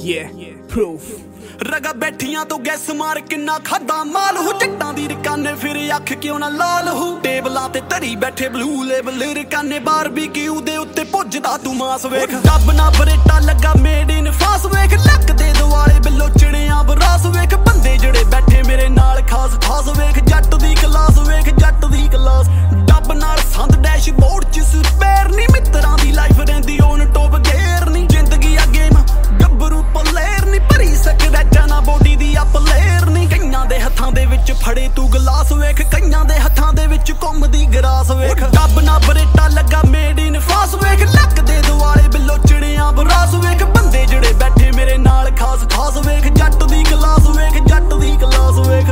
proof ਰਗਾ ਬੈਠੀਆਂ ਤੋਂ gas ਮਾਰ ਕਿੰਨਾ ਖਾਦਾ ਮਾਲ ਹੋ ਜੱਟਾਂ ਦੀ ਰਕਾਨੇ ਫਿਰ ਅੱਖ ਕਿਉਂ ਨਾ ਲਾਲ ਹੋ ਟੇਬਲਾਂ ਤੇ ਧਰੀ ਬੈਠੇ ਬਲੂ ਲੇਬਲ ਰਕਾਨੇ ਬਾਰਬੀਕਿਊ ਦੇ ਉੱਤੇ ਪੁੱਜਦਾ ਤੂੰ ਮਾਸ ਵੇਖ ਡੱਬ ਨਾ ਬਰੇਟਾ ਲੱਗਾ ਮੇਡ ਇਨ ਫਾਸ ਵੇਖ ਲੱਕ ਦੇ ਦੁਆਲੇ ਬਿੱਲੋ ਚਿੜਿਆਂ ਬਰਾਸ ਵੇਖ ਬੰਦੇ ਜਿਹੜੇ ਬੈਠੇ ਮੇਰੇ ਨਾਲ ਖਾਸ ਖਾਸ ਵੇਖ ਜੱਟ ਦੀ ਕਲਾਸ ਵੇਖ ਜੱਟ ਦੀ ਕਲਾਸ ਡੱਬ ਨਾਲ ਸੰਦ ਡੈਸ਼ਬੋਰਡ ਚ ਸਪੇਅਰ ਨਹੀਂ ਮਿੱਤਰਾਂ ਦੀ ਲਾਈਫ ਰਹਿੰਦੀ ਔਨ ਟੋਪ ਗੇਅਰ ਨਹੀਂ ਜ਼ਿੰਦਗੀ ਆ ਗੇਮ ਗੱਭਰੂ ਪਲੇਅਰ ਨਹੀਂ ਭਰੀ ਸਕਦਾ ਜਾਨਾ ਬੋਡੀ ਦੀ ਆ ਪਲੇਅਰ ਨਹੀਂ ਕਈਆਂ ਦੇ ਹੱਥਾਂ ਦੇ ਵਿੱਚ ਫੜੇ ਤੂੰ ਗਲਾਸ ਵੇਖ ਕਈਆਂ ਦੇ ਹੱਥਾਂ ਦੇ ਵਿੱਚ ਘੁੰਮਦੀ ਗਰਾਸ ਵੇਖ ਡੱਬ ਨਾ ਬਰੇਟਾ ਲੱਗਾ ਮੇਡ ਇਨ ਫਾਸ ਵੇਖ ਲੱਕ ਦੇ ਦੁਆਲੇ ਬਿੱਲੋ ਚਿੜਿਆਂ ਬਰਾਸ ਵੇਖ ਬੰਦੇ ਜਿਹੜੇ ਬੈਠੇ ਮੇਰੇ ਨਾਲ ਖਾਸ ਖਾਸ ਵੇਖ ਜੱਟ ਦੀ ਕਲਾਸ ਵੇਖ ਜੱਟ ਦੀ ਕਲਾਸ ਵੇਖ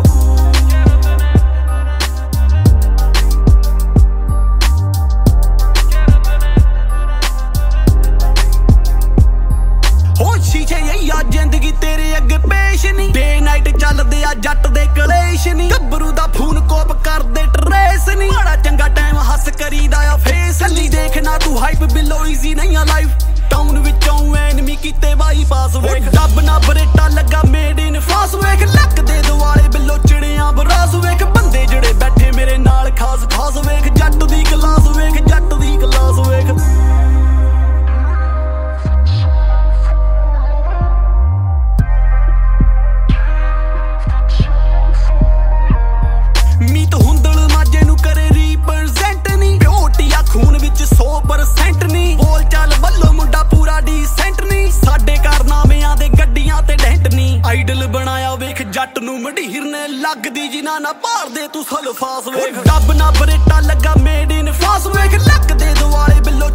ਜ਼ਿੰਦਗੀ ਤੇਰੇ ਅੱਗੇ ਪੇਸ਼ ਨਹੀਂ ਡੇ ਨਾਈਟ ਚੱਲਦੇ ਆ ਜੱਟ ਦੇ ਕਲੇਸ਼ ਨਹੀਂ ਗੱਭਰੂ ਦਾ ਫੋਨ ਕੋਪ ਕਰਦੇ ਟਰੇਸ ਨਹੀਂ ਮਾੜਾ ਚੰਗਾ ਟਾਈਮ ਹੱਸ ਕਰੀਦਾ ਆ ਫੇਸ ਹੱਲੀ ਦੇਖਣਾ ਤੂੰ ਹਾਈਪ ਬਿਲੋ ਈਜ਼ੀ ਨਹੀਂ ਆ ਲਾਈਫ ਟਾਊਨ ਵਿੱਚੋਂ ਐਨਮੀ ਕੀਤੇ ਬਾਈਪਾਸ ਵੇਖ ਡੱਬ ਨਾ ਬਰੇਟਾ ਲੱਗਾ ਮੇਡ ਇਨ ਫਾਸ ਵੇਖ ਲੱਕ ਦੇ ਦੁਆਲੇ ਬਿੱਲੋ ਚਿੜਿਆਂ ਬਰਾਸ ਵੇਖ ਬੰਦੇ ਜਿਹੜੇ ਬੈਠੇ ਮੇਰੇ ਨਾਲ ਖਾਸ ਖਾਸ ਵੇਖ ਜੱਟ ਦੀ ਕਲਾਸ ਵੇਖ ਜੱਟ ਦੀ ਕਲਾਸ ਵੇਖ ਖੂਨ ਵਿੱਚ 100% ਨਹੀਂ ਬੋਲ ਚੱਲ ਵੱਲੋਂ ਮੁੰਡਾ ਪੂਰਾ ਡੀਸੈਂਟ ਨਹੀਂ ਸਾਡੇ ਕਾਰਨਾਮਿਆਂ ਦੇ ਗੱਡੀਆਂ ਤੇ ਡੈਂਟ ਨਹੀਂ ਆਈਡਲ ਬਣਾਇਆ ਵੇਖ ਜੱਟ ਨੂੰ ਮੰਡੀਰ ਨੇ ਲੱਗਦੀ ਜਿਨ੍ਹਾਂ ਨਾ ਭਾਰਦੇ ਤੂੰ ਸਲਫਾਸ ਵੇਖ ਡੱਬ ਨਾ ਬਰੇਟਾ ਲੱਗਾ ਮੇਡ ਇਨ ਫਾਸ ਵੇਖ ਲੱਕ ਦੇ ਦੁਆਲੇ ਬਿੱਲੋ